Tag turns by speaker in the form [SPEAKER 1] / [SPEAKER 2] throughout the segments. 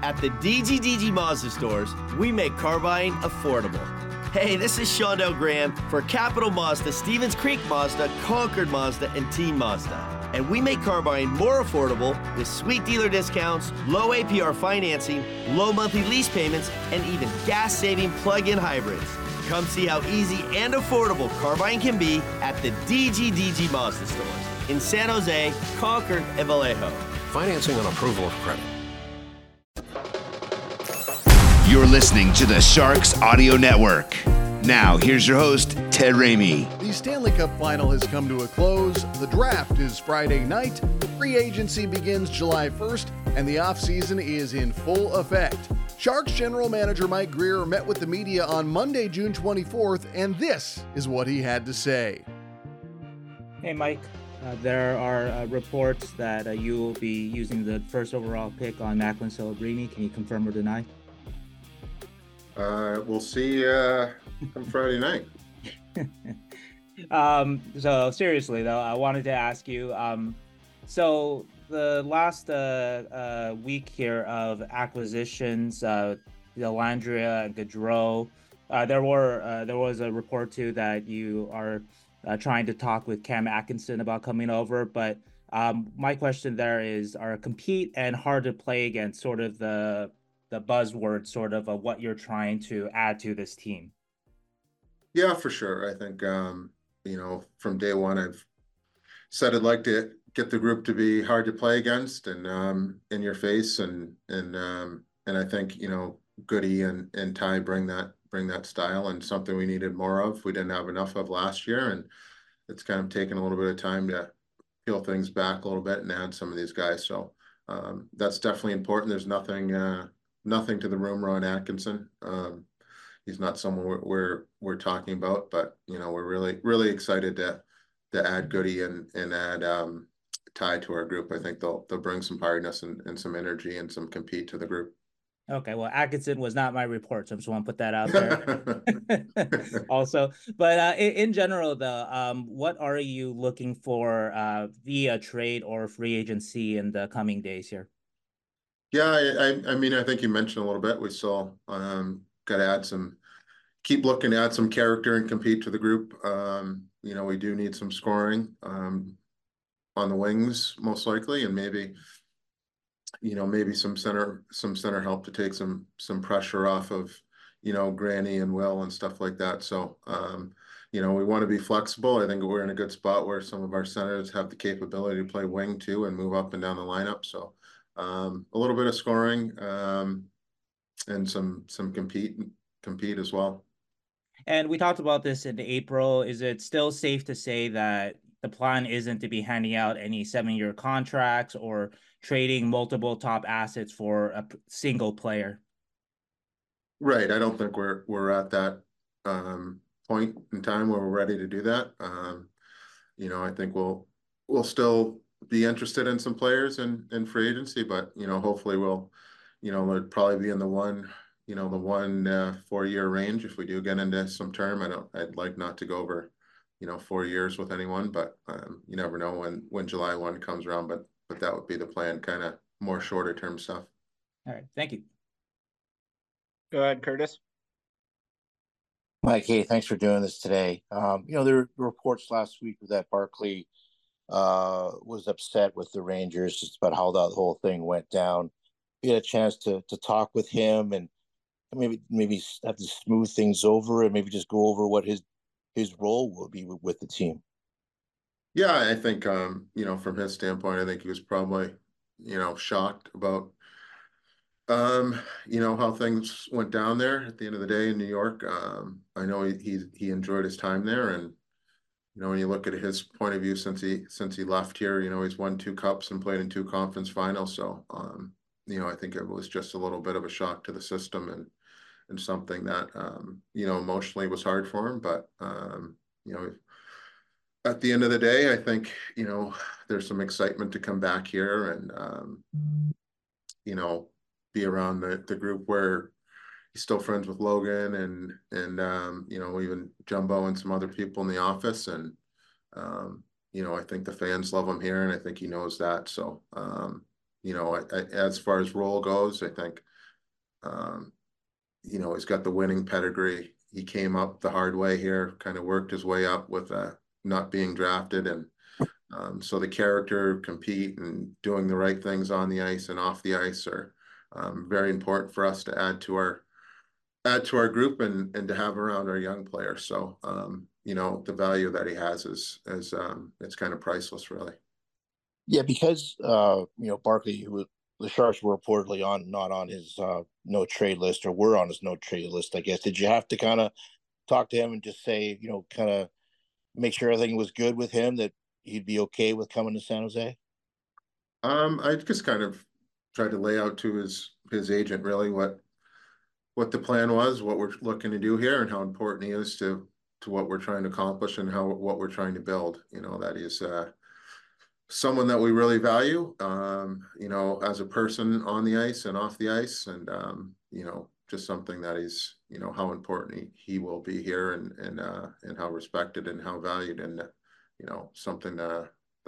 [SPEAKER 1] At the DGDG Mazda stores, we make car buying affordable. Hey, this is Shondell Graham for Capital Mazda, Stevens Creek Mazda, Concord Mazda, and Team Mazda. And we make car buying more affordable with sweet dealer discounts, low APR financing, low monthly lease payments, and even gas-saving plug-in hybrids. Come see how easy and affordable car buying can be at the DGDG Mazda stores in San Jose, Concord, and Vallejo.
[SPEAKER 2] Financing on approval of credit.
[SPEAKER 3] You're listening to the Sharks Audio Network. Now, here's your host, Ted Ramey.
[SPEAKER 4] The Stanley Cup Final has come to a close. The draft is Friday night. Free agency begins July 1st, and the offseason is in full effect. Sharks General Manager Mike Grier met with the media on Monday, June 24th, and this is what he had to say.
[SPEAKER 5] Hey, Mike. There are reports that you will be using the first overall pick on Macklin Celebrini. Can you confirm or deny?
[SPEAKER 6] We'll see on Friday night.
[SPEAKER 5] So seriously though, I wanted to ask you, so the last week here of acquisitions, Dellandrea and Gaudreau, there was a report too that you are trying to talk with Cam Atkinson about coming over, but my question there is, are compete and hard to play against sort of the buzzword sort of what you're trying to add to this team?
[SPEAKER 6] Yeah, for sure. I think, from day one, I've said I'd like to get the group to be hard to play against and in your face. And I think, Goody and Ty bring that style, and something we needed more of. We didn't have enough of last year, and it's kind of taken a little bit of time to peel things back a little bit and add some of these guys. So that's definitely important. There's nothing to the rumor on Atkinson. He's not someone we're talking about, but we're really excited to add Goody and add Ty to our group. I think they'll bring some fireness and some energy and some compete to the group.
[SPEAKER 5] Okay, well, Atkinson was not my report, so I just want to put that out there. Also, but in general, though, what are you looking for via trade or free agency in the coming days here?
[SPEAKER 6] Yeah, I mean, I think you mentioned a little bit. We still got to keep looking to add some character and compete to the group. We do need some scoring on the wings, most likely, and maybe some center help to take some pressure off of, Granny and Will and stuff like that. So, we want to be flexible. I think we're in a good spot where some of our centers have the capability to play wing too and move up and down the lineup. So, a little bit of scoring and some compete as well.
[SPEAKER 5] And we talked about this in April. Is it still safe to say that the plan isn't to be handing out any 7-year contracts or trading multiple top assets for a single player?
[SPEAKER 6] Right. I don't think we're at that point in time where we're ready to do that. I think we'll still be interested in some players in free agency, but hopefully we'll probably be in the 1 4-year range. If we do get into some term, I'd like not to go over 4 years with anyone, but you never know when July 1 comes around, but that would be the plan, kind of more shorter term stuff.
[SPEAKER 5] All right, thank you.
[SPEAKER 7] Go ahead, Curtis.
[SPEAKER 8] Mike, hey, thanks for doing this today. There were reports last week that Barkley was upset with the Rangers just about how that whole thing went down. We had a chance to talk with him and maybe have to smooth things over and maybe just go over what his role will be with the team.
[SPEAKER 6] Yeah, I think from his standpoint, I think he was probably shocked about how things went down there at the end of the day in New York. I know he enjoyed his time there, and when you look at his point of view since he left here, he's won 2 cups and played in 2 conference finals. So I think it was just a little bit of a shock to the system and something that emotionally was hard for him. But at the end of the day, I think there's some excitement to come back here and be around the group where he's still friends with Logan and even Jumbo and some other people in the office. And, I think the fans love him here, and I think he knows that. So, you know, as far as role goes, I think, you know, he's got the winning pedigree. He came up the hard way here, kind of worked his way up with not being drafted. And so the character, compete, and doing the right things on the ice and off the ice are very important for us to add to our group and to have around our young players. So, you know, the value that he has is it's kind of priceless, really.
[SPEAKER 8] Yeah, because you know, Barkley, who the Sharks were reportedly not on his no trade list, or were on his no trade list, I guess. Did you have to kind of talk to him and just say, you know, kind of make sure everything was good with him, that he'd be okay with coming to San Jose?
[SPEAKER 6] I just kind of tried to lay out to his agent really what the plan was, what we're looking to do here, and how important he is to what we're trying to accomplish and what we're trying to build. You know, that he's someone that we really value, you know, as a person on the ice and off the ice, and you know, just something that he's, you know, how important he will be here, and how respected and how valued, and you know, something that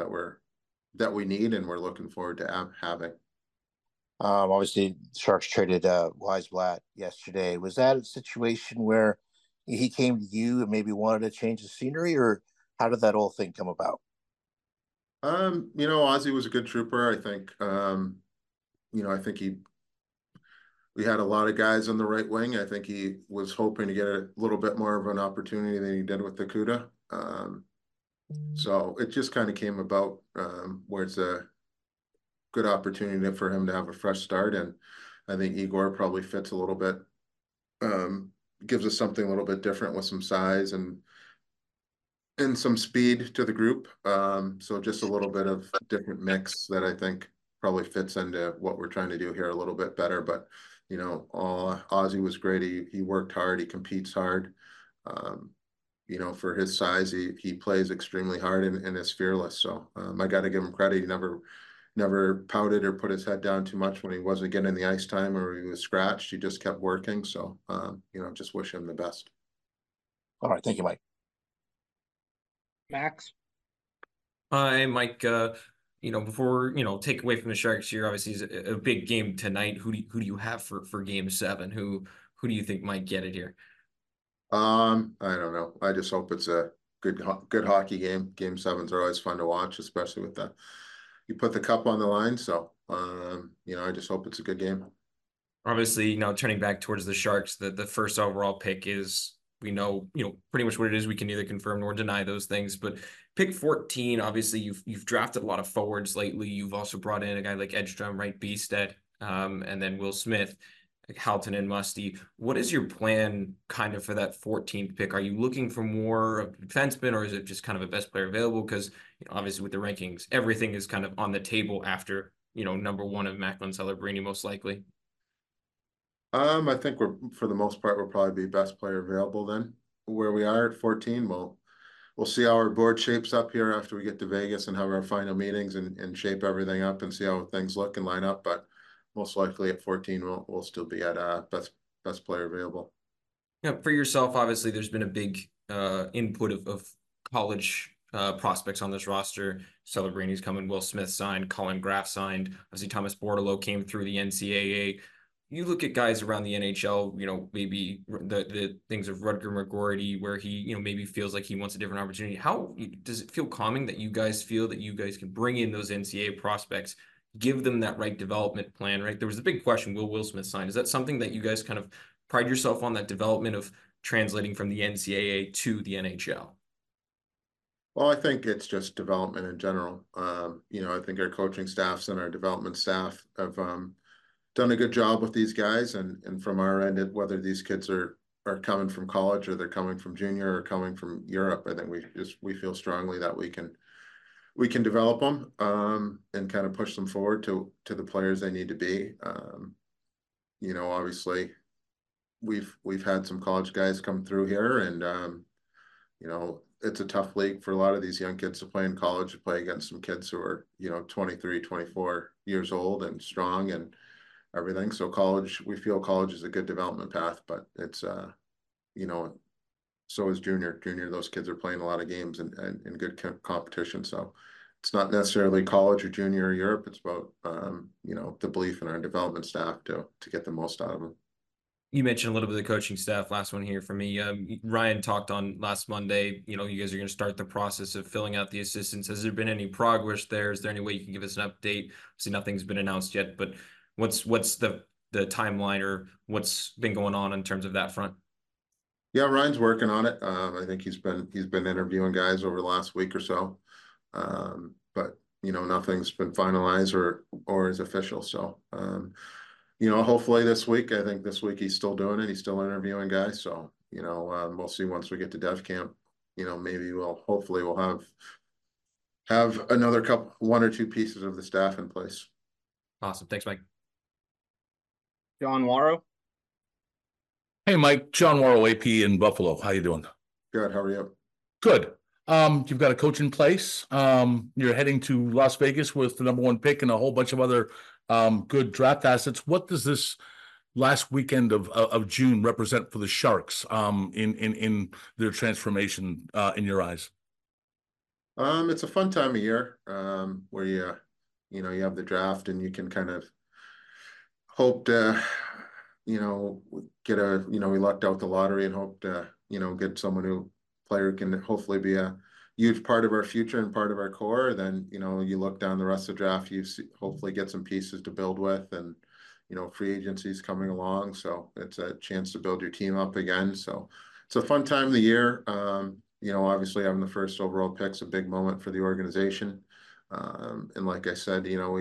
[SPEAKER 6] we need and we're looking forward to having.
[SPEAKER 8] Obviously, the Sharks traded Weisblatt yesterday. Was that a situation where he came to you and maybe wanted to change the scenery, or how did that whole thing come about?
[SPEAKER 6] You know, Ozzy was a good trooper. I think, you know, I think we had a lot of guys on the right wing. I think he was hoping to get a little bit more of an opportunity than he did with the CUDA. So it just kind of came about where it's a good opportunity for him to have a fresh start. And I think Igor probably fits a little bit, gives us something a little bit different with some size and some speed to the group. So just a little bit of different mix that I think probably fits into what we're trying to do here a little bit better. But, you know, Ozzy was great. He worked hard. He competes hard. You know, for his size, he plays extremely hard and is fearless. So I got to give him credit. He never pouted or put his head down too much when he wasn't getting the ice time or he was scratched. He just kept working. So, you know, just wish him the best.
[SPEAKER 8] All right. Thank you, Mike.
[SPEAKER 7] Max?
[SPEAKER 9] Hi, Mike. You know, before, you know, take away from the Sharks here, obviously is a big game tonight. Who do you have for Game 7? Who do you think might get it here?
[SPEAKER 6] I don't know. I just hope it's a good hockey game. Game 7s are always fun to watch, especially with you put the cup on the line. So, you know, I just hope it's a good game.
[SPEAKER 9] Obviously, you know, turning back towards the Sharks, the first overall pick is, we know, you know, pretty much what it is. We can neither confirm nor deny those things, but pick 14, obviously you've drafted a lot of forwards lately. You've also brought in a guy like Edstrom, right? Bistad, and then Will Smith, Halton and Musty. What is your plan kind of for that 14th pick? Are you looking for more of a defenseman, or is it just kind of a best player available? Because, you know, obviously with the rankings, everything is kind of on the table after, you know, number 1 of Macklin Celebrini, most likely.
[SPEAKER 6] I think for the most part, we'll probably be best player available then. Where we are at 14, we'll see how our board shapes up here after we get to Vegas and have our final meetings and shape everything up and see how things look and line up. But most likely at 14, we'll still be at best player available.
[SPEAKER 9] Yeah, for yourself, obviously, there's been a big input of college prospects on this roster. Celebrini's coming, Will Smith signed, Colin Graff signed. Obviously, Thomas Bordeleau came through the NCAA. You look at guys around the NHL, you know, maybe the things of Rutger McGroarty, where he, you know, maybe feels like he wants a different opportunity. How does it feel calming that you guys feel that you guys can bring in those NCAA prospects, give them that right development plan, right? There was the big question, Will Smith sign? Is that something that you guys kind of pride yourself on, that development of translating from the NCAA to the NHL?
[SPEAKER 6] Well, I think it's just development in general. You know, I think our coaching staffs and our development staff have done a good job with these guys, and from our end, whether these kids are coming from college or they're coming from junior or coming from Europe, I think we feel strongly that we can develop them and kind of push them forward to the players they need to be. You know, obviously we've had some college guys come through here, and you know, it's a tough league for a lot of these young kids to play in college, to play against some kids who are, you know, 23, 24 years old and strong and everything. So we feel college is a good development path, but it's, you know, so is junior. Those kids are playing a lot of games and good competition. So it's not necessarily college or junior or Europe. It's about, the belief in our development staff to get the most out of them.
[SPEAKER 9] You mentioned a little bit of the coaching staff. Last one here for me. Ryan talked on last Monday. You guys are going to start the process of filling out the assistants. Has there been any progress there? Is there any way you can give us an update? Obviously, nothing's been announced yet, but what's the timeline, or what's been going on in terms of that front?
[SPEAKER 6] Yeah, Ryan's working on it. I think he's been interviewing guys over the last week or so, but nothing's been finalized or is official. So. Hopefully this week. I think this week he's still doing it. He's still interviewing guys. So, we'll see once we get to Dev Camp. Maybe hopefully we'll have another one or two pieces of the staff in place.
[SPEAKER 9] Awesome. Thanks, Mike.
[SPEAKER 7] John Waro.
[SPEAKER 10] Hey, Mike. John Waro, AP in Buffalo. How you doing?
[SPEAKER 6] Good. How are you?
[SPEAKER 10] Good. You've got a coach in place. You're heading to Las Vegas with the #1 pick and a whole bunch of other good draft assets. What does this last weekend of June represent for the Sharks in their transformation in your eyes?
[SPEAKER 6] It's a fun time of year where you have the draft and you can kind of hope to get we lucked out the lottery and hope to get player who can hopefully be a huge part of our future and part of our core. Then, you look down the rest of the draft, hopefully get some pieces to build with, and, free agency's coming along. So it's a chance to build your team up again. So it's a fun time of the year. Obviously having the first overall pick's a big moment for the organization. And like I said,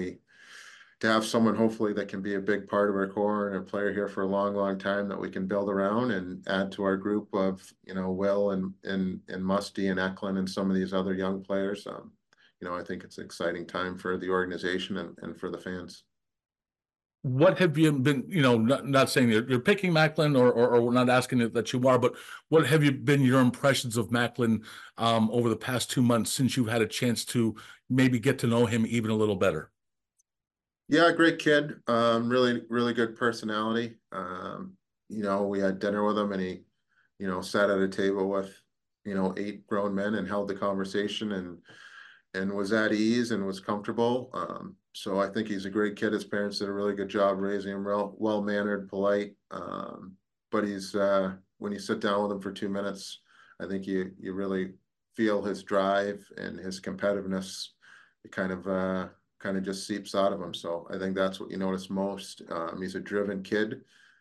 [SPEAKER 6] to have someone hopefully that can be a big part of our core and a player here for a long, long time that we can build around and add to our group of, Will and Musty and Eklund and some of these other young players. I think it's an exciting time for the organization and for the fans.
[SPEAKER 10] What have you been, not saying you're picking Macklin or we're not asking that you are, but what have you been your impressions of Macklin over the past 2 months since you've had a chance to maybe get to know him even a little better?
[SPEAKER 6] Yeah, great kid. Really, really good personality. We had dinner with him and he, sat at a table with, 8 grown men and held the conversation and was at ease and was comfortable. So I think he's a great kid. His parents did a really good job raising him, well-mannered, polite. But he's, when you sit down with him for 2 minutes, I think you really feel his drive and his competitiveness. It kind of just seeps out of him. So I think that's what you notice most. He's a driven kid.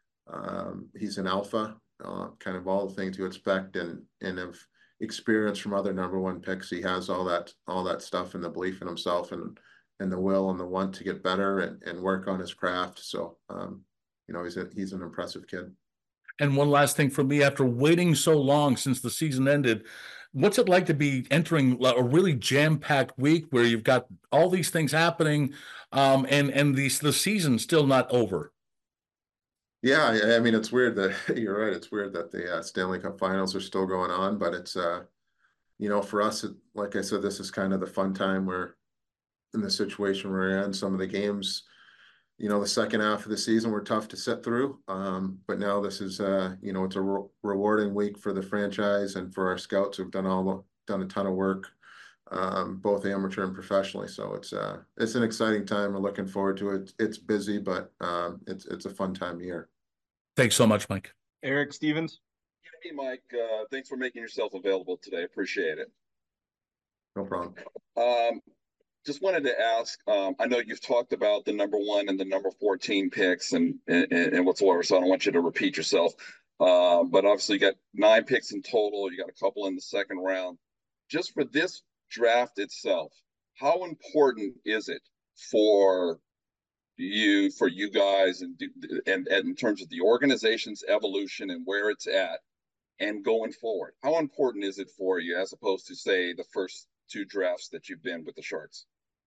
[SPEAKER 6] He's an alpha, kind of all the things you expect and have experience from other #1 picks. He has all that stuff and the belief in himself and the will and the want to get better and work on his craft. So, he's an impressive kid.
[SPEAKER 10] And one last thing for me, after waiting so long since the season ended, what's it like to be entering a really jam-packed week where you've got all these things happening, and the season's still not over?
[SPEAKER 6] Yeah, I mean, it's weird that you're right. It's weird that the Stanley Cup Finals are still going on, but it's for us, like I said, this is kind of the fun time where in the situation we're in. Some of the games, the second half of the season were tough to sit through. But now this is, it's a rewarding week for the franchise and for our scouts who've done a ton of work, both amateur and professionally. So it's an exciting time. We're looking forward to it. It's busy, but it's a fun time of year.
[SPEAKER 10] Thanks so much, Mike.
[SPEAKER 7] Eric Stevens.
[SPEAKER 11] Hey, Mike. Thanks for making yourself available today. Appreciate it.
[SPEAKER 6] No problem.
[SPEAKER 11] Just wanted to ask, I know you've talked about the #1 and the number 14 picks and whatsoever, so I don't want you to repeat yourself. But obviously you got 9 picks in total. You got a couple in the second round. Just for this draft itself, how important is it for you guys and in terms of the organization's evolution and where it's at and going forward? How important is it for you as opposed to, say, the first 2 drafts that you've been with the Sharks?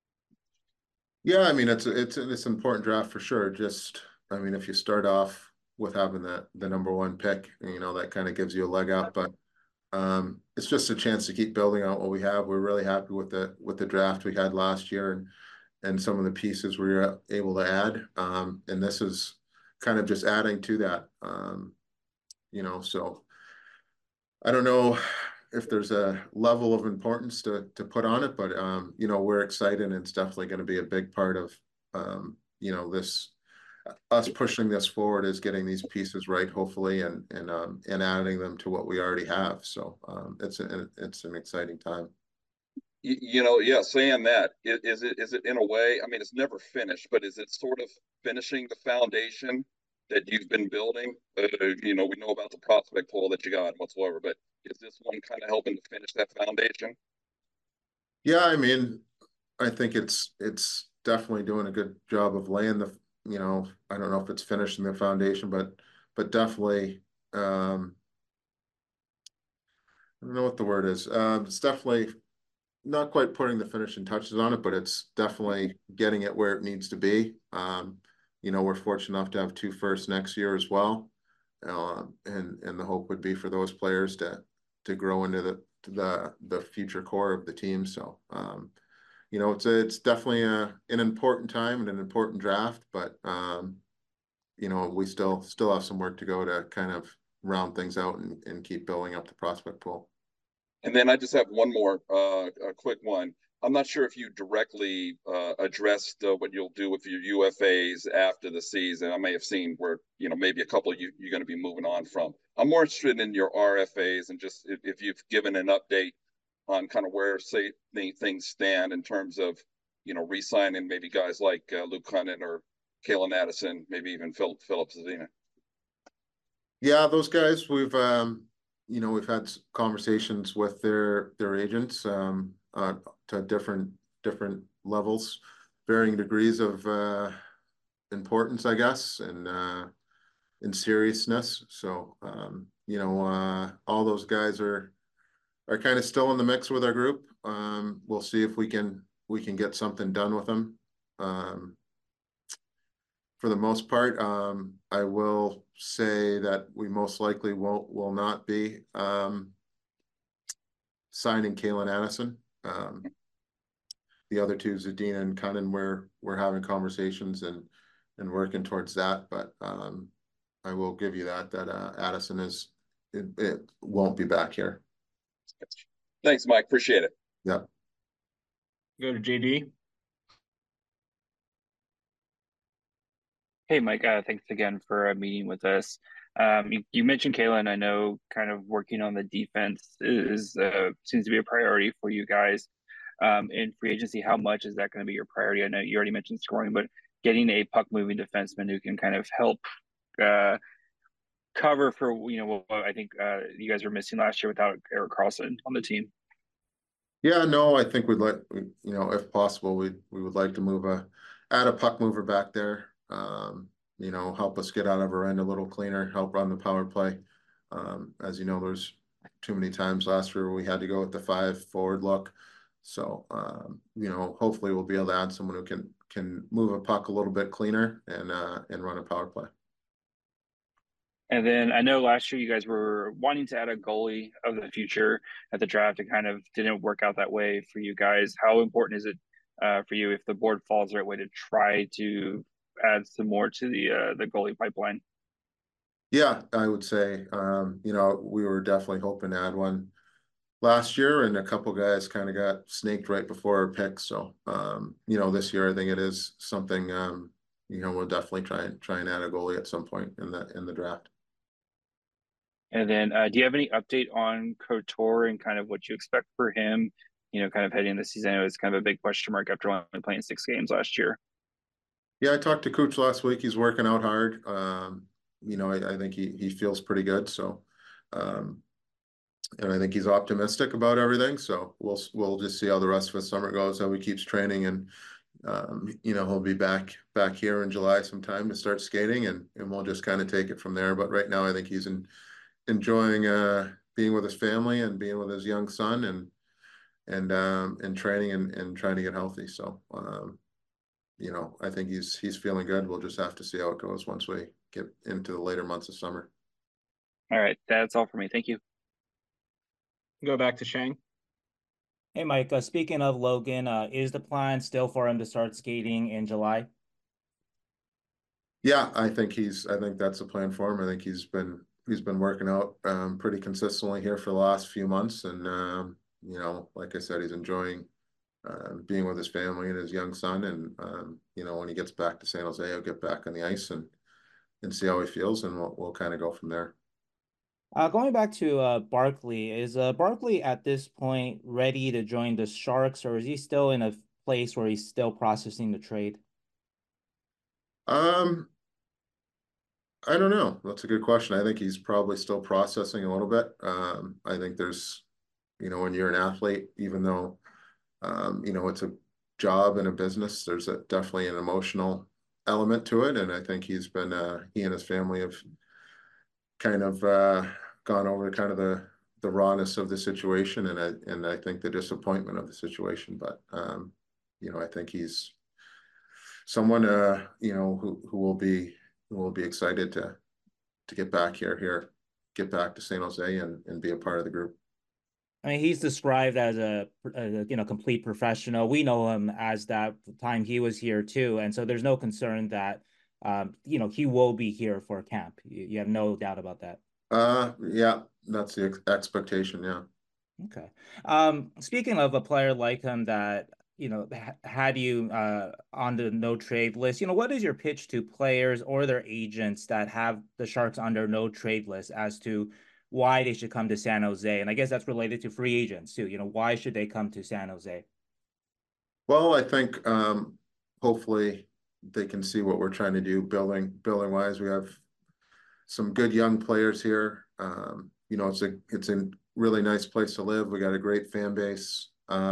[SPEAKER 6] Yeah, I mean, it's an important draft for sure. Just, I mean, if you start off with having the #1 pick, that kind of gives you a leg up. But it's just a chance to keep building on what we have. We're really happy with the draft we had last year and some of the pieces we were able to add. And this is kind of just adding to that. So I don't know if there's a level of importance to put on it, but you know, we're excited, and it's definitely going to be a big part of you know, this us pushing this forward is getting these pieces right, hopefully, and adding them to what we already have. So it's an exciting time.
[SPEAKER 11] You know, yeah, saying that, is it in a way, I mean, it's never finished, but is it sort of finishing the foundation that you've been building? You know, we know about the prospect pool that you got and whatsoever, but is this one kind of helping to finish that foundation?
[SPEAKER 6] Yeah, I mean, I think it's definitely doing a good job of laying the, you know, I don't know if it's finishing the foundation, but definitely, I don't know what the word is. It's definitely not quite putting the finishing touches on it, but it's definitely getting it where it needs to be. You know, we're fortunate enough to have 2 firsts next year as well, and the hope would be for those players to grow into the future core of the team. So, you know, it's definitely an important time and an important draft, but you know, we still have some work to go to kind of round things out and keep building up the prospect pool.
[SPEAKER 11] And then I just have one more, a quick one. I'm not sure if you directly addressed what you'll do with your UFAs after the season. I may have seen where, you know, maybe a couple of you're going to be moving on from. I'm more interested in your RFAs, and just if you've given an update on kind of where, say, things stand in terms of, you know, re-signing maybe guys like Luke Cunnin or Calen Addison, maybe even Philip Zadina.
[SPEAKER 6] Yeah, those guys, we've you know, we've had conversations with their agents to different levels, varying degrees of importance, I guess, and in seriousness. So you know, all those guys are kind of still in the mix with our group. We'll see if we can get something done with them. For the most part, I will say that we most likely will not be signing Calen Addison. The other two, Zadina and Cunnin, we're having conversations and working towards that. But I will give you that Addison it won't be back here.
[SPEAKER 11] Thanks, Mike. Appreciate it.
[SPEAKER 6] Yeah.
[SPEAKER 7] Go to JD.
[SPEAKER 12] Hey, Mike, thanks again for meeting with us. You mentioned Calen. I know kind of working on the defense seems to be a priority for you guys. In free agency, how much is that going to be your priority? I know you already mentioned scoring, but getting a puck-moving defenseman who can kind of help cover for, you know, what I think you guys were missing last year without Erik Karlsson on the team.
[SPEAKER 6] Yeah, no, I think we'd like, you know, if possible, we would like to add a puck mover back there. You know, help us get out of our end a little cleaner, help run the power play. As you know, there's too many times last year we had to go with the 5 forward look. So, you know, hopefully we'll be able to add someone who can move a puck a little bit cleaner and run a power play.
[SPEAKER 12] And then I know last year you guys were wanting to add a goalie of the future at the draft. It kind of didn't work out that way for you guys. How important is it for you, if the board falls the right way, to try to add some more to the goalie pipeline?
[SPEAKER 6] Yeah, I would say, you know, we were definitely hoping to add one last year, and a couple guys kind of got snaked right before our pick. So, you know, this year I think it is something, you know, we'll definitely try and add a goalie at some point in the draft.
[SPEAKER 12] And then, do you have any update on Couture and kind of what you expect for him? You know, kind of heading into the season, I know it's kind of a big question mark after only playing 6 games last year.
[SPEAKER 6] Yeah, I talked to Cooch last week. He's working out hard. You know, I think he feels pretty good. So, and I think he's optimistic about everything. So we'll just see how the rest of the summer goes, how he keeps training, and you know, he'll be back here in July sometime to start skating, and we'll just kind of take it from there. But right now, I think he's enjoying being with his family and being with his young son, and training and trying to get healthy. So, you know, I think he's feeling good. We'll just have to see how it goes once we get into the later months of summer.
[SPEAKER 12] All right, that's all for me. Thank you.
[SPEAKER 7] Go back to Shane.
[SPEAKER 5] Hey, Mike, speaking of Logan, is the plan still for him to start skating in July?
[SPEAKER 6] Yeah, I think that's the plan for him. I think he's been he's been working out pretty consistently here for the last few months, and like I said, he's enjoying being with his family and his young son. And when he gets back to San Jose, he'll get back on the ice and see how he feels, and we'll kind of go from there.
[SPEAKER 5] Going back to Barkley, is Barkley at this point ready to join the Sharks, or is he still in a place where he's still processing the trade?
[SPEAKER 6] I don't know. That's a good question. I think he's probably still processing a little bit. I think there's, when you're an athlete, even though, it's a job and a business, there's definitely an emotional element to it. And I think he's been, he and his family have kind of gone over kind of the rawness of the situation, and I think the disappointment of the situation. But, I think he's someone, who will be excited to get back get back to San Jose and be a part of the group.
[SPEAKER 5] I mean, he's described as a complete professional. We know him as that the time he was here too, and so there's no concern that he will be here for camp. You have no doubt about that.
[SPEAKER 6] Yeah, that's the expectation. Yeah.
[SPEAKER 5] Okay. Speaking of a player like him that had you on the no trade list, what is your pitch to players or their agents that have the Sharks on their no trade list as to why they should come to San Jose? And I guess that's related to free agents too. Why should they come to San Jose?
[SPEAKER 6] Well, I think hopefully they can see what we're trying to do building wise. We have some good young players here. It's a really nice place to live. We got a great fan base.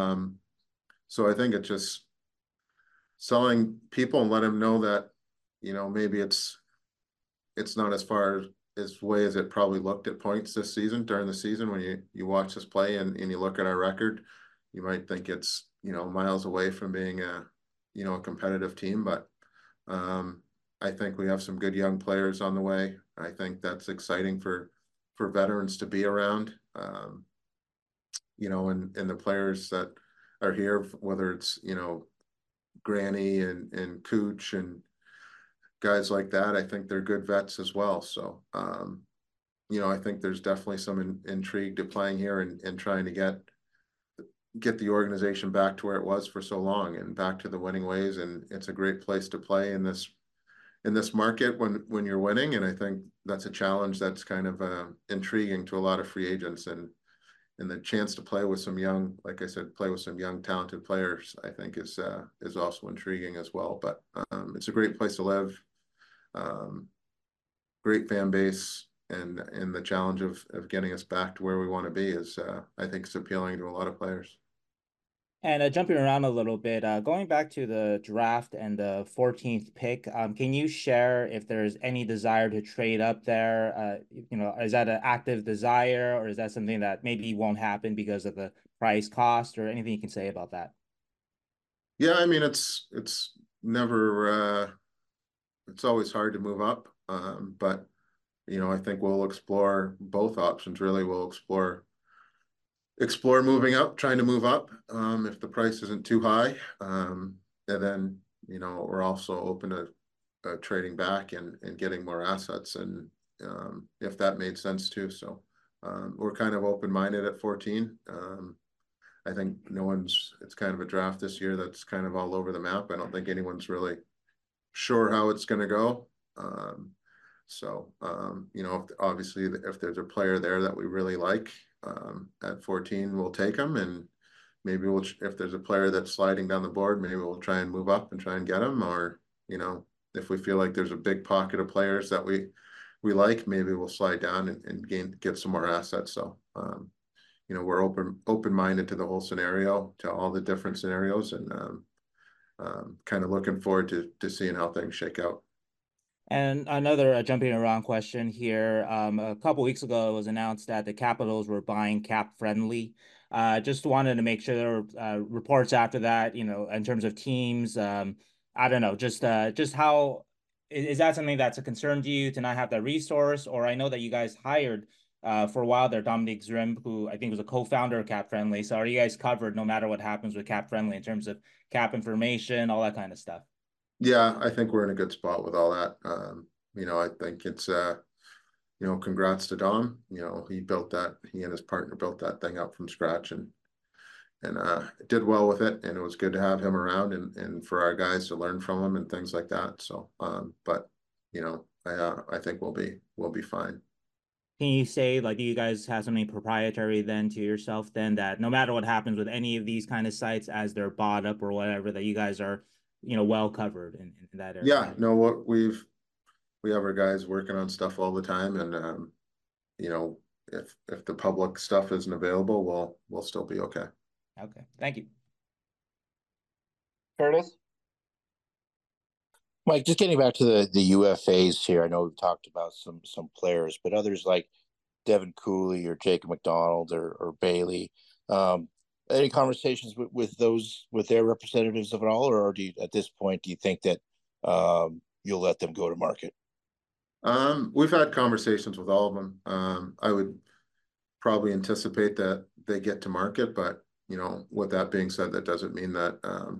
[SPEAKER 6] So I think it's just selling people and let them know that, maybe it's not as far as way as it probably looked at points this season during the season. When you watch us play and you look at our record, you might think it's, miles away from being a competitive team. But I think we have some good young players on the way. I think that's exciting for veterans to be around, and the players that are here, whether it's, Granny and Cooch and guys like that, I think they're good vets as well. So, I think there's definitely some intrigue to playing here and trying to get the organization back to where it was for so long and back to the winning ways. And it's a great place to play in this market when you're winning. And I think that's a challenge that's kind of intriguing to a lot of free agents, and the chance to play with some young, like I said, play with some young talented players, I think is also intriguing as well. But it's a great place to live, great fan base, and the challenge of getting us back to where we want to be is I think it's appealing to a lot of players.
[SPEAKER 5] And jumping around a little bit, going back to the draft and the 14th pick, can you share if there's any desire to trade up there? Is that an active desire, or is that something that maybe won't happen because of the price cost, or anything you can say about that?
[SPEAKER 6] Yeah, I mean, it's never, it's always hard to move up. But, I think we'll explore both options, really. We'll explore moving up, trying to move up if the price isn't too high. And then, we're also open to trading back and getting more assets, and if that made sense too. So we're kind of open-minded at 14. I think it's kind of a draft this year that's kind of all over the map. I don't think anyone's really sure how it's going to go. Obviously if there's a player there that we really like, at 14, we'll take them, and maybe if there's a player that's sliding down the board, maybe we'll try and move up and try and get them. Or, if we feel like there's a big pocket of players that we like, maybe we'll slide down and get some more assets. So, we're open-minded to the whole scenario, to all the different scenarios, and kind of looking forward to seeing how things shake out.
[SPEAKER 5] And another jumping around question here. A couple weeks ago, it was announced that the Capitals were buying Cap Friendly. Just wanted to make sure there were reports after that, in terms of teams. I don't know, just how is that something that's a concern to you to not have that resource? Or I know that you guys hired for a while there Dominic Zrimb, who I think was a co-founder of Cap Friendly. So are you guys covered no matter what happens with Cap Friendly in terms of cap information, all that kind of stuff?
[SPEAKER 6] Yeah, I think we're in a good spot with all that. I think it's congrats to Dom. He and his partner built that thing up from scratch and did well with it. And it was good to have him around and for our guys to learn from him and things like that. So, but I think we'll be fine.
[SPEAKER 5] Can you say, like, do you guys have something proprietary then to yourself then that no matter what happens with any of these kind of sites as they're bought up or whatever, that you guys are, well covered in that area?
[SPEAKER 6] Yeah, no, we have our guys working on stuff all the time. And, if the public stuff isn't available, we'll still be okay.
[SPEAKER 5] Okay. Thank you.
[SPEAKER 12] Curtis?
[SPEAKER 8] Mike, just getting back to the UFAs here. I know we've talked about some players, but others like Devin Cooley or Jacob McDonald or Bailey. Any conversations with their representatives at all, or at this point do you think that you'll let them go to market?
[SPEAKER 6] We've had conversations with all of them. I would probably anticipate that they get to market, but with that being said, that doesn't mean that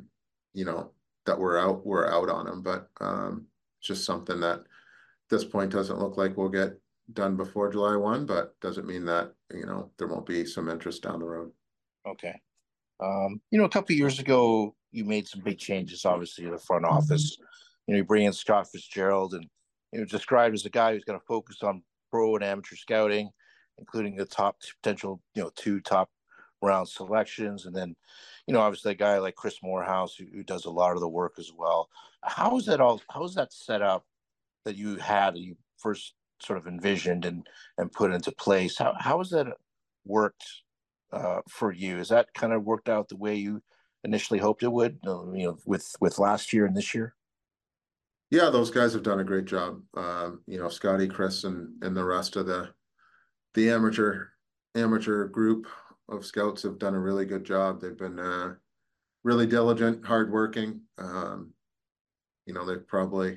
[SPEAKER 6] that we're out on them. But just something that at this point doesn't look like we'll get done before July 1, but doesn't mean that there won't be some interest down the road.
[SPEAKER 8] Okay. A couple of years ago, you made some big changes, obviously, in the front office. You bring in Scott Fitzgerald and described as a guy who's going to focus on pro and amateur scouting, including the top potential, 2 top round selections. And then, obviously a guy like Chris Morehouse who does a lot of the work as well. How is that set up that you first sort of envisioned and put into place? How has that worked for you? Has that kind of worked out the way you initially hoped it would, with last year and this year?
[SPEAKER 6] Yeah, those guys have done a great job. Scotty, Chris, and the rest of the amateur group of scouts have done a really good job. They've been really diligent, hardworking. They've probably,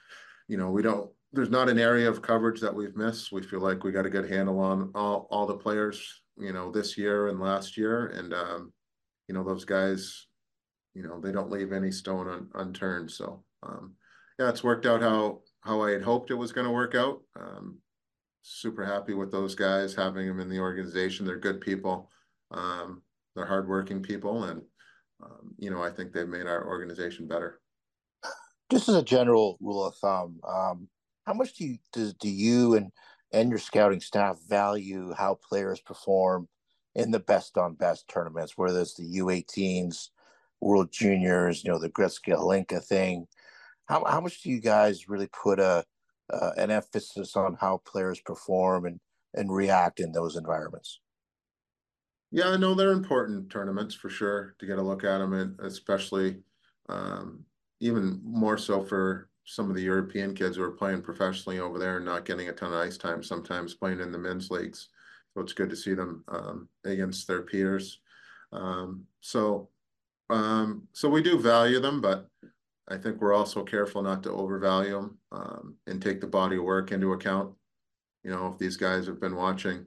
[SPEAKER 6] there's not an area of coverage that we've missed. We feel like we got a good handle on all the players, this year and last year. And, those guys, they don't leave any stone unturned. So, yeah, it's worked out how I had hoped it was going to work out. Super happy with those guys, having them in the organization. They're good people. They're hardworking people. And, I think they've made our organization better.
[SPEAKER 8] Just as a general rule of thumb, how much do you and your scouting staff value how players perform in the best on best tournaments, whether it's the U18s, World Juniors, the Gretzky Hlinka thing? How much do you guys really put an emphasis on how players perform and react in those environments?
[SPEAKER 6] Yeah, I know they're important tournaments for sure to get a look at them, and especially even more so for some of the European kids who are playing professionally over there and not getting a ton of ice time, sometimes playing in the men's leagues. So it's good to see them against their peers. So we do value them, but I think we're also careful not to overvalue them and take the body of work into account. If these guys have been watching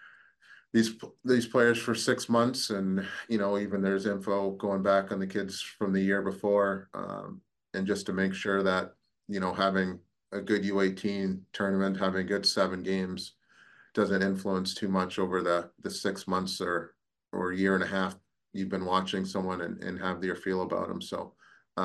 [SPEAKER 6] these players for 6 months, and even there's info going back on the kids from the year before, and just to make sure that having a good U18 tournament, having a good 7 games doesn't influence too much over the 6 months or a year and a half you've been watching someone and have their feel about them. So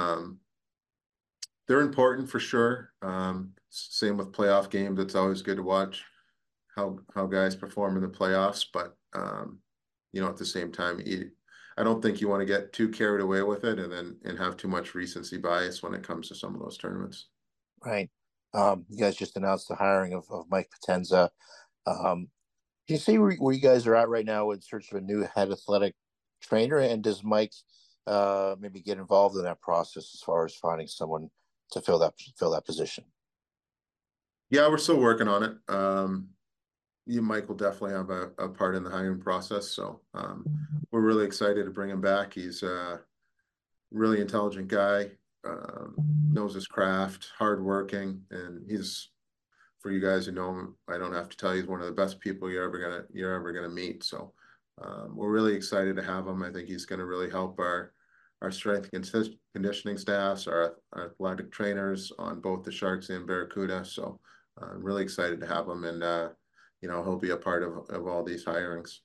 [SPEAKER 6] they're important for sure. Same with playoff games. It's always good to watch how guys perform in the playoffs, but at the same time, I don't think you want to get too carried away with it and have too much recency bias when it comes to some of those tournaments.
[SPEAKER 8] Right. You guys just announced the hiring of Mike Potenza. Can you say where you guys are at right now in search of a new head athletic trainer? And does Mike maybe get involved in that process as far as finding someone to fill that position?
[SPEAKER 6] Yeah, we're still working on it. Mike will definitely have a part in the hiring process. So we're really excited to bring him back. He's a really intelligent guy, knows his craft, hardworking, and he's, for you guys who know him, I don't have to tell you, he's one of the best people you're ever gonna meet. So we're really excited to have him. I think he's going to really help our strength and conditioning staffs, our athletic trainers on both the Sharks and Barracuda. So I'm really excited to have him, and he'll be a part of all these hirings.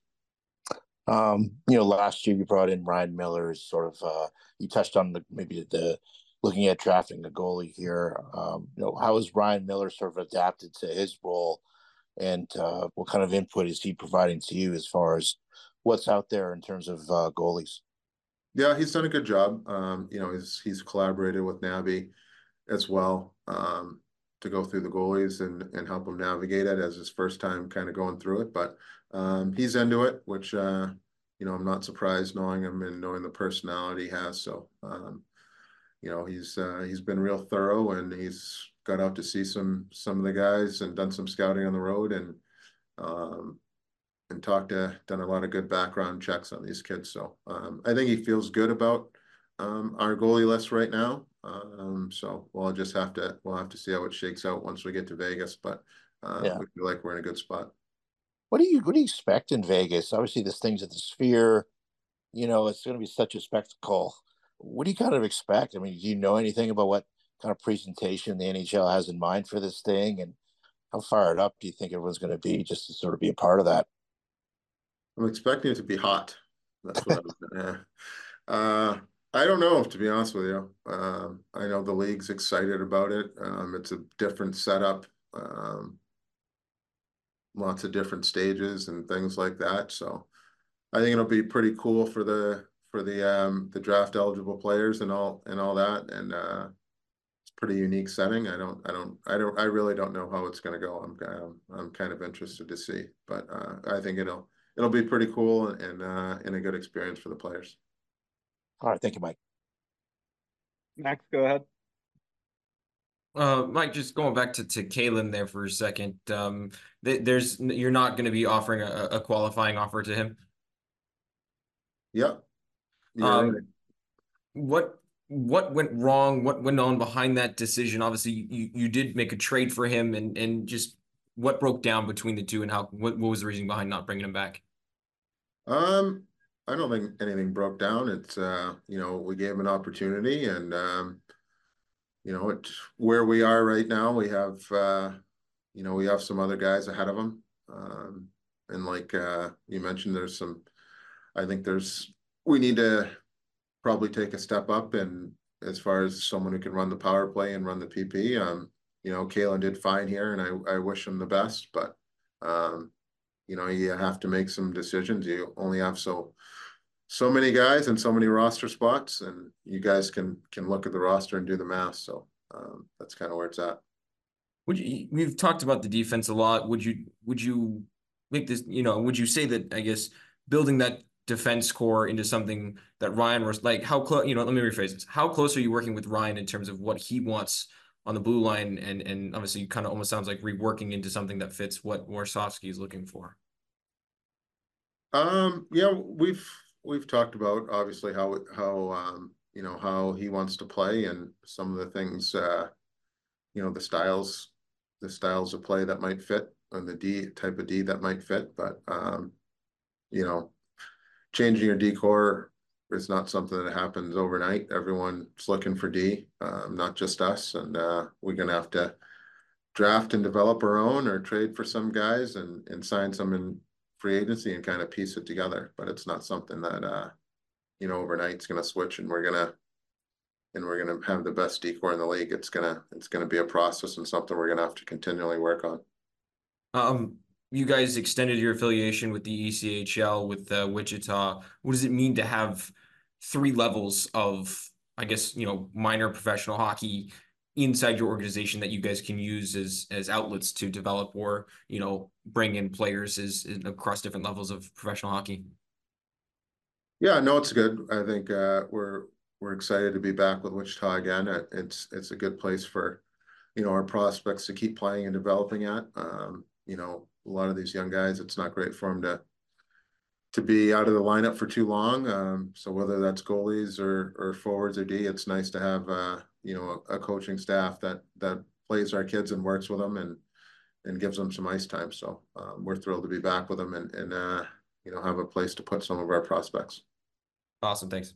[SPEAKER 8] Last year you brought in Ryan Miller as sort of you touched on maybe the looking at drafting a goalie here. How has Ryan Miller sort of adapted to his role, and what kind of input is he providing to you as far as what's out there in terms of goalies?
[SPEAKER 6] Yeah, he's done a good job. He's collaborated with Nabby as well to go through the goalies and help him navigate it as his first time kind of going through it. But he's into it, which I'm not surprised knowing him and knowing the personality he has. So he's been real thorough, and he's got out to see some of the guys and done some scouting on the road, and done a lot of good background checks on these kids. So I think he feels good about our goalie list right now. So we'll have to see how it shakes out once we get to Vegas, but we feel like we're in a good spot.
[SPEAKER 8] What do you expect in Vegas? Obviously, this thing's at the Sphere. It's going to be such a spectacle. What do you kind of expect? I mean, do you know anything about what kind of presentation the NHL has in mind for this thing, and how fired up do you think everyone's going to be just to sort of be a part of that?
[SPEAKER 6] I'm expecting it to be hot. That's what I don't know, to be honest with you. I know the league's excited about it. It's a different setup, lots of different stages and things like that. So I think it'll be pretty cool for the draft eligible players and all that. And it's a pretty unique setting. I really don't know how it's going to go. I'm kind of interested to see, but I think it'll be pretty cool and a good experience for the players.
[SPEAKER 8] All right, thank you, Mike.
[SPEAKER 7] Max, go ahead.
[SPEAKER 9] Mike, just going back to Calen there for a second. You're not going to be offering a qualifying offer to him.
[SPEAKER 6] Yep.
[SPEAKER 9] Right. What went wrong? What went on behind that decision? Obviously, you did make a trade for him, and just what broke down between the two, and what was the reason behind not bringing him back?
[SPEAKER 6] I don't think anything broke down. It's we gave him an opportunity, and it's where we are right now. We have some other guys ahead of him, and like you mentioned, we need to probably take a step up, and as far as someone who can run the power play and run the PP. Calen did fine here, and I wish him the best, but you have to make some decisions. You only have so many guys and so many roster spots, and you guys can look at the roster and do the math. So that's kind of where it's at.
[SPEAKER 9] We've talked about the defense a lot. Would you make this, would you say that, I guess, building that defense core into something that Ryan was like, how close, let me rephrase this. How close are you working with Ryan in terms of what he wants on the blue line? And obviously kind of almost sounds like reworking into something that fits what Warsofsky is looking for.
[SPEAKER 6] Yeah, we've talked about obviously how he wants to play, and some of the things, the styles of play that might fit, and the type of D that might fit. But changing your D core is not something that happens overnight. Everyone's looking for D, not just us, and we're gonna have to draft and develop our own, or trade for some guys and sign some in free agency and kind of piece it together. But it's not something that overnight it's gonna switch and we're gonna have the best D core in the league. It's gonna be a process and something we're gonna have to continually work on.
[SPEAKER 9] You guys extended your affiliation with the ECHL with Wichita. What does it mean to have 3 levels of, I guess, minor professional hockey inside your organization that you guys can use as outlets to develop or, bring in players across different levels of professional hockey?
[SPEAKER 6] Yeah, no, it's good. I think we're excited to be back with Wichita again. It's a good place for, our prospects to keep playing and developing at. A lot of these young guys, it's not great for them to be out of the lineup for too long. So whether that's goalies or forwards or D, it's nice to have a coaching staff that plays our kids and works with them and gives them some ice time. So we're thrilled to be back with them and have a place to put some of our prospects.
[SPEAKER 9] Awesome, thanks.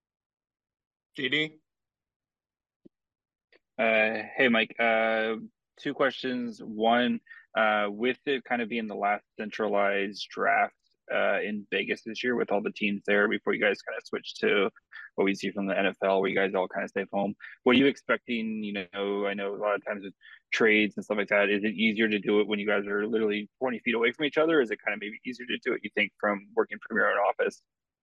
[SPEAKER 7] JD.
[SPEAKER 12] Hey, Mike. two questions. One, with it kind of being the last centralized draft in Vegas this year with all the teams there before you guys kind of switch to what we see from the NFL where you guys all kind of stay home. What are you expecting? I know a lot of times with trades and stuff like that, is it easier to do it when you guys are literally 20 feet away from each other? Is it kind of maybe easier to do it, you think, from working from your own office?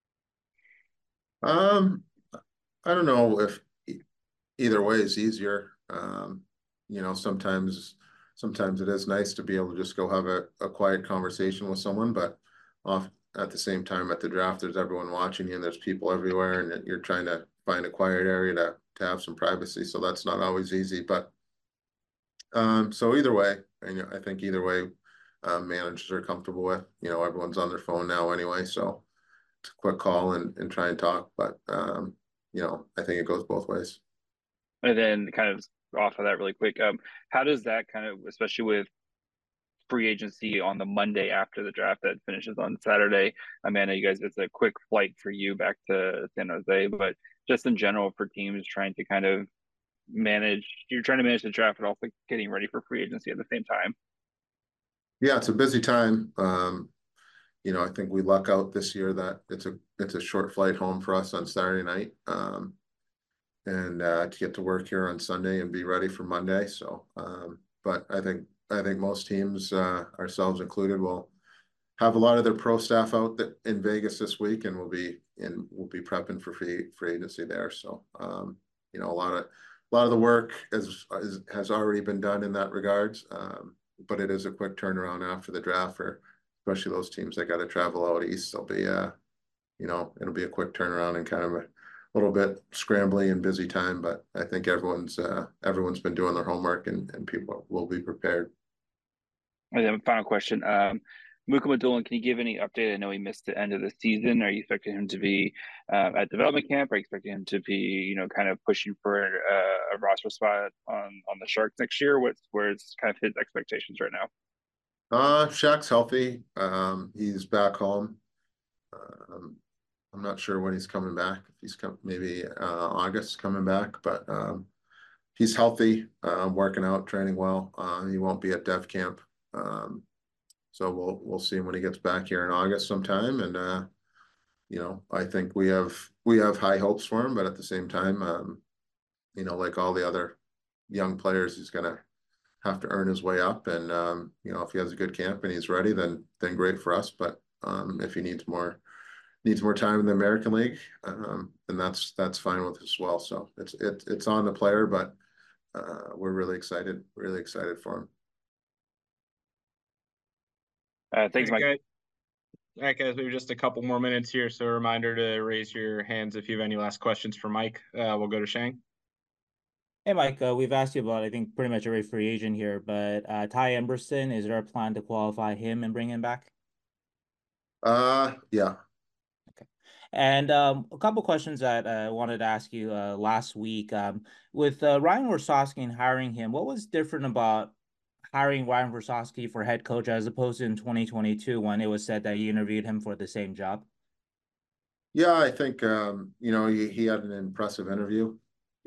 [SPEAKER 6] I don't know if either way is easier. Sometimes it is nice to be able to just go have a quiet conversation with someone, but at the same time at the draft, there's everyone watching you and there's people everywhere and you're trying to find a quiet area to have some privacy. So that's not always easy, but so either way, and I think either way, managers are comfortable with, everyone's on their phone now anyway. So it's a quick call and try and talk, but I think it goes both ways.
[SPEAKER 12] And then kind of off of that really quick, how does that kind of, especially with free agency on the Monday after the draft that finishes on Saturday, Amanda, you guys, it's a quick flight for you back to San Jose, but just in general for teams trying to kind of you're trying to manage the draft but also getting ready for free agency at the same time.
[SPEAKER 6] Yeah, it's a busy time. I think we luck out this year that it's a short flight home for us on Saturday night. And to get to work here on Sunday and be ready for Monday. So, but I think most teams, ourselves included, will have a lot of their pro staff out in Vegas this week, and we'll be prepping for free agency there. So, a lot of the work has already been done in that regards. But it is a quick turnaround after the draft for especially those teams that got to travel out east. They'll be, it'll be a quick turnaround and kind of a little bit scrambly and busy time, but I think everyone's been doing their homework and people will be prepared.
[SPEAKER 12] And then final question, Mukhama Dolan, can you give any update? I know he missed the end of the season. Are you expecting him to be at development camp? Are you expecting him to be, kind of pushing for a roster spot on the Sharks next year? Where's kind of his expectations right now?
[SPEAKER 6] Shaq's healthy. He's back home. I'm not sure when he's coming back. If he's maybe August coming back, but he's healthy, working out, training well. He won't be at dev camp. So we'll see him when he gets back here in August sometime. And I think we have high hopes for him, but at the same time, like all the other young players, he's gonna have to earn his way up. And if he has a good camp and he's ready, then great for us. But if he needs more time in the American League, then that's fine with us as well. So it's on the player, but we're really excited for him.
[SPEAKER 12] Thanks, Mike.
[SPEAKER 13] All right, guys, we have just a couple more minutes here, so a reminder to raise your hands if you have any last questions for Mike. We'll go to Shang.
[SPEAKER 5] Hey, Mike, we've asked you about, I think, pretty much every free agent here, but Ty Emberson, is there a plan to qualify him and bring him back?
[SPEAKER 6] Yeah.
[SPEAKER 5] Okay. And a couple questions that I wanted to ask you last week. With Ryan Warsofsky and hiring him, what was different about hiring Ryan Warsofsky for head coach as opposed to in 2022 when it was said that you interviewed him for the same job?
[SPEAKER 6] Yeah, I think he had an impressive interview.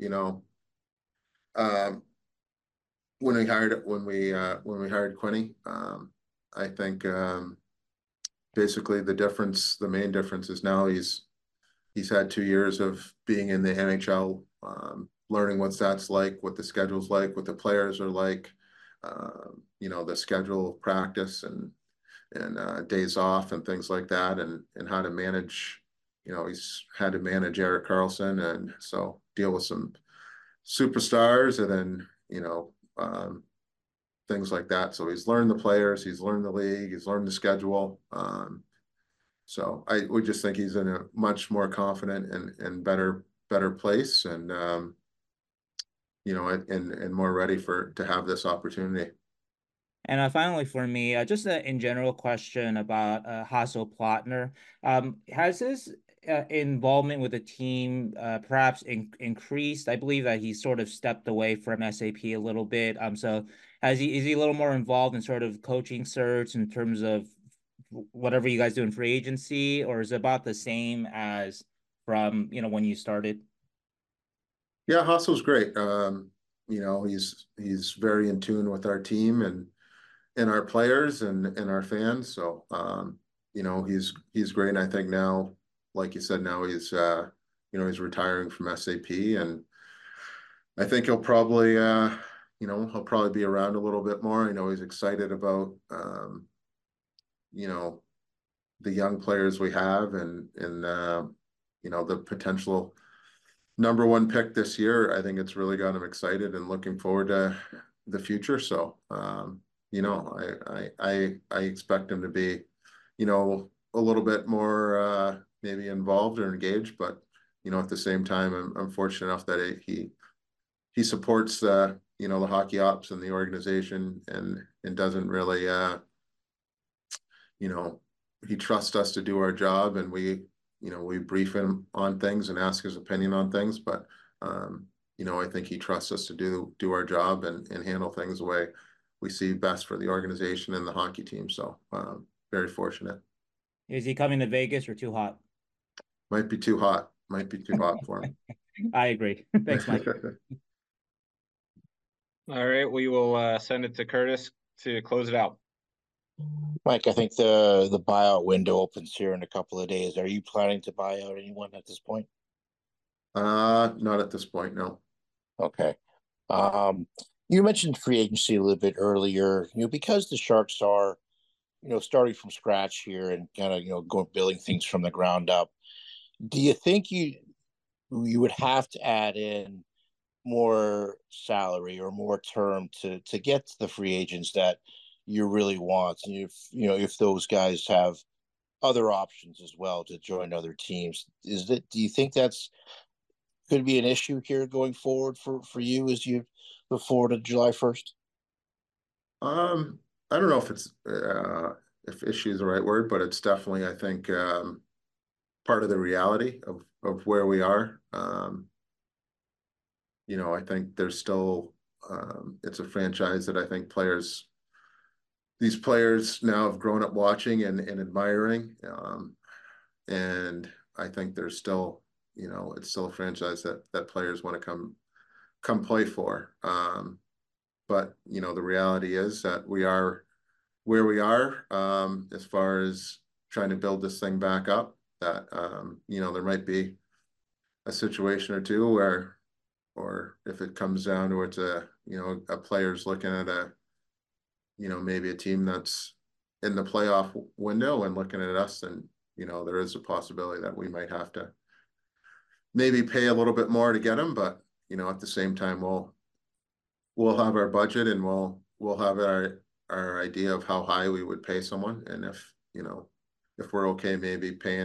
[SPEAKER 6] When we hired Quinny, I think basically the main difference is now he's had 2 years of being in the NHL, learning what that's like, what the schedule's like, what the players are like, the schedule of practice and days off and things like that, and how to manage. He's had to manage Erik Karlsson, and so deal with some superstars, and then things like that. So he's learned the players, he's learned the league, he's learned the schedule. So we just think he's in a much more confident and better place, and and more ready to have this opportunity.
[SPEAKER 5] And finally, for me, just an in general question about Hasso Plattner. Has his involvement with the team perhaps increased? I believe that he sort of stepped away from SAP a little bit. So is he a little more involved in sort of coaching search in terms of whatever you guys do in free agency, or is it about the same as from when you started?
[SPEAKER 6] Yeah, Hassel's great. you know, he's very in tune with our team and our players and our fans. So, you know, he's great. And I think now, like you said, now he's, you know, he's retiring from SAP, and I think he'll probably, you know, he'll probably be around a little bit more. I know he's excited about, you know, the young players we have and you know, the potential number one pick this year. I think it's really got him excited and looking forward to the future. So, you know, I expect him to be, you know, a little bit more maybe involved or engaged, but you know, at the same time, I'm fortunate enough that he supports you know, the hockey ops and the organization, and doesn't really you know, he trusts us to do our job, and we, you know, we brief him on things and ask his opinion on things, but you know, I think he trusts us to do our job and handle things the way we see best for the organization and the hockey team. So very fortunate.
[SPEAKER 5] Is he coming to Vegas or too hot?
[SPEAKER 6] Might be too hot. Might be too hot for him.
[SPEAKER 5] I agree. Thanks, Mike.
[SPEAKER 13] All right, we will send it to Curtis to close it out.
[SPEAKER 8] Mike, I think the buyout window opens here in a couple of days. Are you planning to buy out anyone at this point?
[SPEAKER 6] Not at this point, no.
[SPEAKER 8] Okay. You mentioned free agency a little bit earlier, you know, because the Sharks are, you know, starting from scratch here and kind of, you know, building things from the ground up. Do you think you would have to add in more salary or more term to get to the free agents that you really want? And if, you know, if those guys have other options as well to join other teams, do you think that's could be an issue here going forward for you as you look forward to July 1st?
[SPEAKER 6] I don't know if it's if issue is the right word, but it's definitely, I think, part of the reality of where we are. You know, I think there's still it's a franchise that I think these players now have grown up watching and admiring, and I think there's still, you know, it's still a franchise that players want to come play for. But you know, the reality is that we are where we are as far as trying to build this thing back up. That you know, there might be a situation or two where, or if it comes down to it's you know, a player's looking at you know, maybe a team that's in the playoff window and looking at us, and you know, there is a possibility that we might have to maybe pay a little bit more to get them. But you know, at the same time, we'll have our budget, and we'll have our idea of how high we would pay someone, and if, you know, if we're okay maybe paying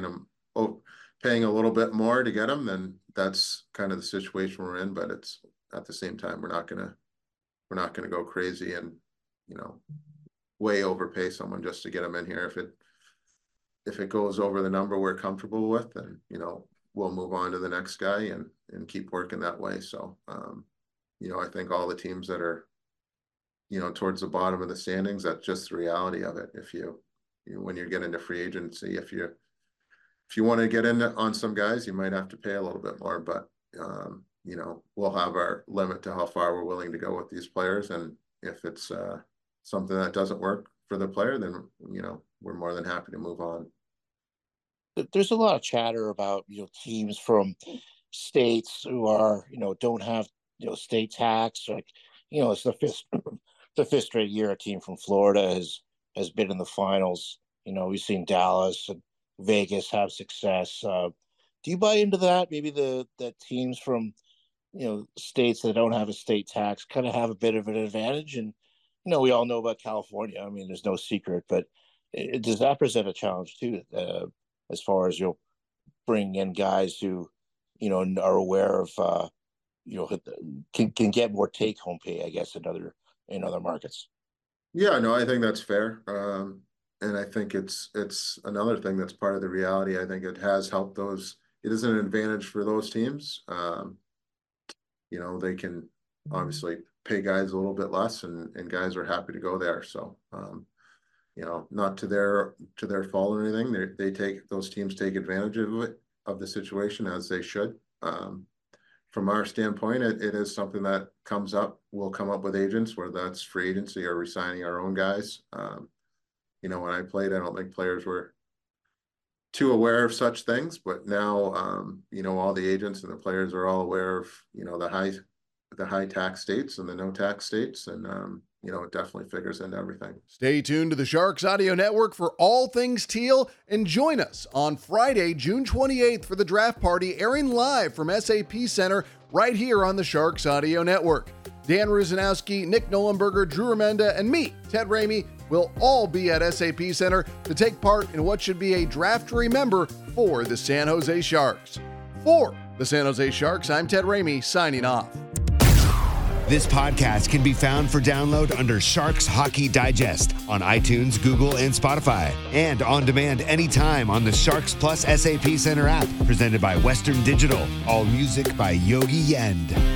[SPEAKER 6] a little bit more to get them, then that's kind of the situation we're in. But it's at the same time, we're not gonna go crazy and, you know, way overpay someone just to get them in here. If it goes over the number we're comfortable with, then, you know, we'll move on to the next guy and keep working that way. So you know, I think all the teams that are, you know, towards the bottom of the standings, that's just the reality of it. If you when you get into free agency, if you want to get in on some guys, you might have to pay a little bit more, but you know, we'll have our limit to how far we're willing to go with these players. And if it's something that doesn't work for the player, then, you know, we're more than happy to move on.
[SPEAKER 8] There's a lot of chatter about, you know, teams from states who are, you know, don't have, you know, state tax. Like, you know, it's the fifth straight year a team from Florida has been in the finals. You know, we've seen Dallas and Vegas have success. Do you buy into that? Maybe that teams from, you know, states that don't have a state tax kind of have a bit of an advantage. And, you know, we all know about California. I mean, there's no secret, but does that present a challenge too, as far as, you know, bringing in guys who, you know, are aware of, you know, can get more take home pay, I guess, in other markets?
[SPEAKER 6] Yeah, no, I think that's fair. And I think it's another thing that's part of the reality. I think it has helped those. It is an advantage for those teams. You know, they can obviously pay guys a little bit less, and guys are happy to go there. So, you know, not to their fault or anything. Those teams take advantage of the situation, as they should. from our standpoint, it is something that comes up. We'll come up with agents, whether that's free agency or resigning our own guys. You know, when I played, I don't think players were too aware of such things, but now, you know, all the agents and the players are all aware of, you know, the high tax states and the no tax states. And, you know, it definitely figures into everything.
[SPEAKER 4] Stay tuned to the Sharks Audio Network for all things teal, and join us on Friday, June 28th for the draft party, airing live from SAP Center right here on the Sharks Audio Network. Dan Rusanowski, Nick Nollenberger, Drew Remenda, and me, Ted Ramey, will all be at SAP Center to take part in what should be a draft to remember for the San Jose Sharks. For the San Jose Sharks, I'm Ted Ramey, signing off.
[SPEAKER 3] This podcast can be found for download under Sharks Hockey Digest on iTunes, Google, and Spotify, and on demand anytime on the Sharks Plus SAP Center app, presented by Western Digital. All music by Yogi Yend.